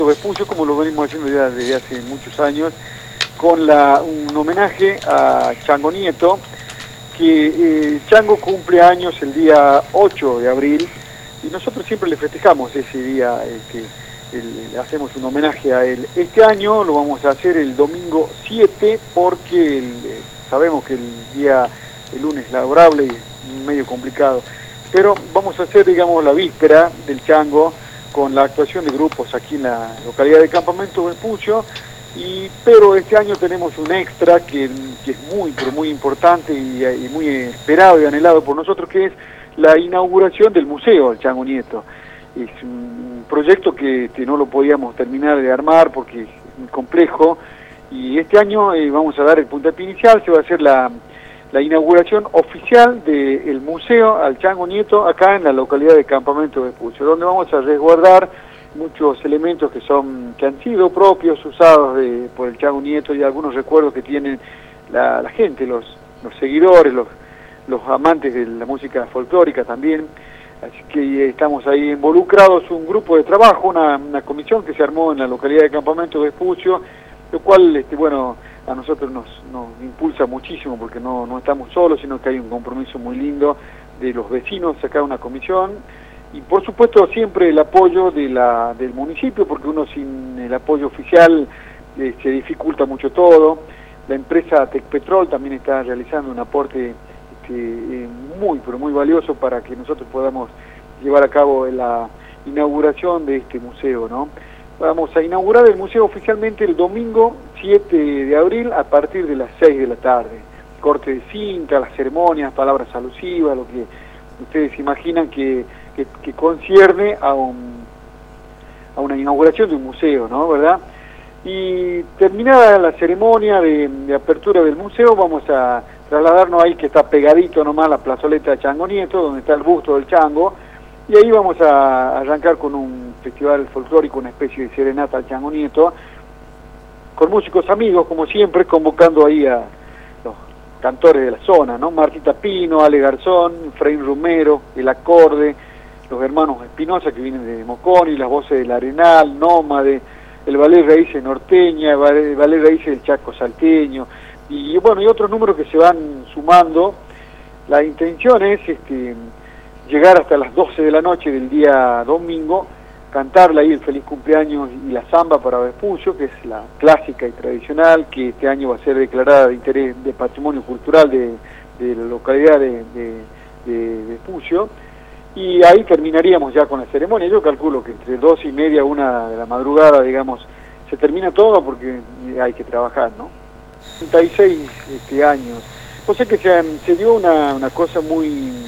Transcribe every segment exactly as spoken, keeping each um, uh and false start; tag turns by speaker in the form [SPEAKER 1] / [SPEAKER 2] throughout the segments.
[SPEAKER 1] Vespucio, como lo venimos haciendo ya desde hace muchos años, con la, un homenaje a Chango Nieto, que eh, Chango cumple años el día ocho de abril, y nosotros siempre le festejamos ese día, este, el, hacemos un homenaje a él. Este año lo vamos a hacer el domingo siete, porque el, eh, sabemos que el día, el lunes es laborable y es medio complicado, pero vamos a hacer, digamos, la víspera del Chango, con la actuación de grupos aquí en la localidad de Campamento Vespucio, y pero este año tenemos un extra que, que es muy, pero muy importante y, y muy esperado y anhelado por nosotros, que es la inauguración del Museo del Chango Nieto. Es un proyecto que, que no lo podíamos terminar de armar porque es muy complejo, y este año eh, vamos a dar el puntapié inicial. Se va a hacer la, la inauguración oficial del Museo al Chango Nieto acá en la localidad de Campamento Vespucio, donde vamos a resguardar muchos elementos que son que han sido propios, usados de, por el Chango Nieto, y algunos recuerdos que tienen la, la gente, los, los seguidores, los, los amantes de la música folclórica también. Así que estamos ahí involucrados, un grupo de trabajo, una, una comisión que se armó en la localidad de Campamento Vespucio, lo cual, este, bueno, a nosotros nos, nos impulsa muchísimo, porque no, no estamos solos, sino que hay un compromiso muy lindo de los vecinos, sacar una comisión, y por supuesto siempre el apoyo de la, del municipio, porque uno sin el apoyo oficial eh, se dificulta mucho todo. La empresa Tecpetrol también está realizando un aporte este, eh, muy, pero muy valioso para que nosotros podamos llevar a cabo la inauguración de este museo, ¿no? Vamos a inaugurar el museo oficialmente el domingo siete de abril a partir de las seis de la tarde. Corte de cinta, las ceremonias, palabras alusivas, lo que ustedes imaginan que, que, que concierne a, un, a una inauguración de un museo, ¿no? ¿Verdad? Y terminada la ceremonia de, de apertura del museo, vamos a trasladarnos ahí, que está pegadito nomás, la plazoleta de Chango Nieto, donde está el busto del Chango, y ahí vamos a arrancar con un festival folclórico, una especie de serenata al Chango Nieto, con músicos amigos, como siempre, convocando ahí a los cantores de la zona, ¿no? Martita Pino, Ale Garzón, Efraín Romero, El Acorde, los hermanos Espinosa, que vienen de Moconi, las voces del Arenal, Nómade, el Ballet Raíces Norteña, el Ballet Raíces del Chaco Salteño, y bueno, y otros números que se van sumando. La intención es este, llegar hasta las doce de la noche del día domingo, cantarle ahí el feliz cumpleaños y la samba para Vespucio, que es la clásica y tradicional, que este año va a ser declarada de interés de patrimonio cultural de, de la localidad de, de, de Vespucio, y ahí terminaríamos ya con la ceremonia. Yo calculo que entre dos y media, una de la madrugada, digamos, se termina todo, porque hay que trabajar, ¿no? treinta y seis este, años. O sea que se, se dio una, una cosa muy,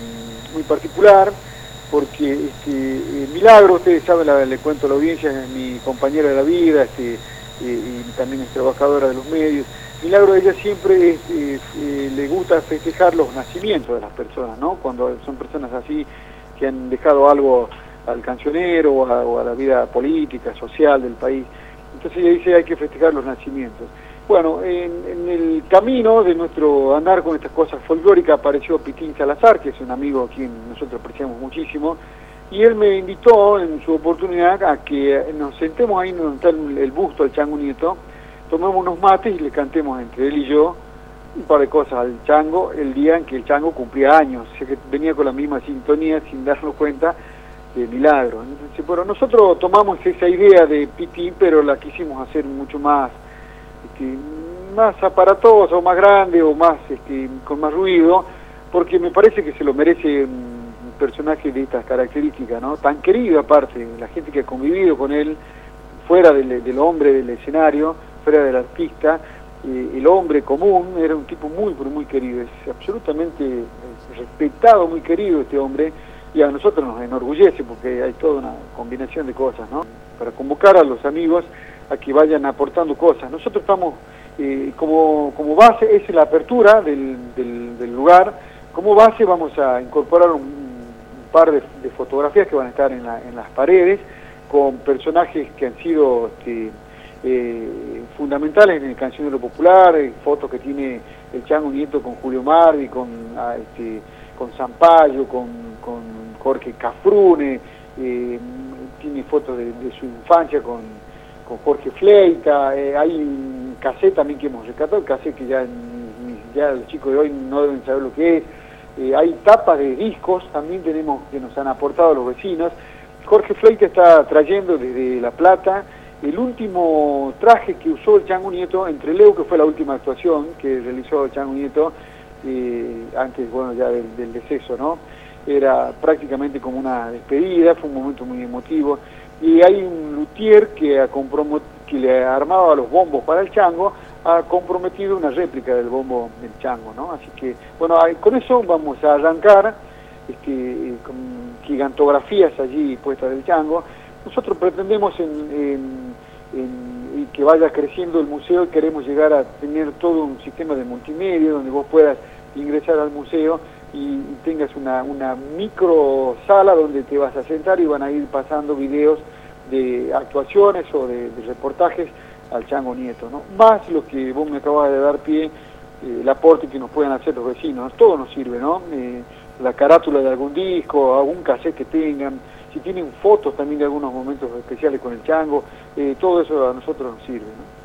[SPEAKER 1] muy particular, porque este, eh, Milagro, ustedes saben, la, le cuento a la audiencia, es mi compañera de la vida, este, eh, y también es trabajadora de los medios. Milagro, ella siempre este, eh, le gusta festejar los nacimientos de las personas, ¿no? Cuando son personas así que han dejado algo al cancionero o a, o a la vida política, social del país. Entonces ella dice, hay que festejar los nacimientos. Bueno, en, en el camino de nuestro andar con estas cosas folclóricas apareció Pitín Salazar, que es un amigo a quien nosotros apreciamos muchísimo, y él me invitó en su oportunidad a que nos sentemos ahí donde está el, el busto del Chango Nieto, tomemos unos mates y le cantemos entre él y yo un par de cosas al Chango el día en que el Chango cumplía años. O sea que venía con la misma sintonía sin darnos cuenta de Milagro. Entonces, bueno, nosotros tomamos esa idea de Pitín, pero la quisimos hacer mucho más Este, más aparatoso, más grande o más este, con más ruido, porque me parece que se lo merece un personaje de estas características, ¿no? Tan querido, aparte, la gente que ha convivido con él, fuera del, del hombre del escenario, fuera del artista, eh, el hombre común, era un tipo muy, pero muy querido, es absolutamente es respetado, muy querido este hombre, y a nosotros nos enorgullece porque hay toda una combinación de cosas, ¿no? Para convocar a los amigos a que vayan aportando cosas. Nosotros estamos, eh, como, como base, es la apertura del, del, del lugar, como base vamos a incorporar un, un par de, de fotografías que van a estar en, la, en las paredes, con personajes que han sido este, eh, fundamentales en el cancionero popular, eh, fotos que tiene el Chango Nieto con Julio Mardi, con, ah, este, con Zampayo, con, con Jorge Cafrune, eh, tiene fotos de, de su infancia con con Jorge Fleita, eh, hay un cassette también que hemos rescatado, el cassette que ya, ya los chicos de hoy no deben saber lo que es, eh, hay tapas de discos también tenemos que nos han aportado los vecinos. Jorge Fleita está trayendo desde La Plata el último traje que usó el Chango Nieto en Trelew, que fue la última actuación que realizó el Chango Nieto, eh, antes, bueno, ya del, del deceso, ¿no? Era prácticamente como una despedida, fue un momento muy emotivo, y hay un luthier que, ha que le armaba los bombos para el Chango, ha comprometido una réplica del bombo del Chango, ¿no? Así que, bueno, con eso vamos a arrancar, este, con gigantografías allí puestas del Chango. Nosotros pretendemos en, en, en, que vaya creciendo el museo y queremos llegar a tener todo un sistema de multimedia donde vos puedas ingresar al museo y, y tengas una, una micro sala donde te vas a sentar y van a ir pasando videos de actuaciones o de, de reportajes al Chango Nieto, ¿no? Más lo que vos me acabas de dar pie, eh, el aporte que nos puedan hacer los vecinos, todo nos sirve, ¿no? Eh, la carátula de algún disco, algún cassette que tengan, si tienen fotos también de algunos momentos especiales con el Chango, eh, todo eso a nosotros nos sirve, ¿no?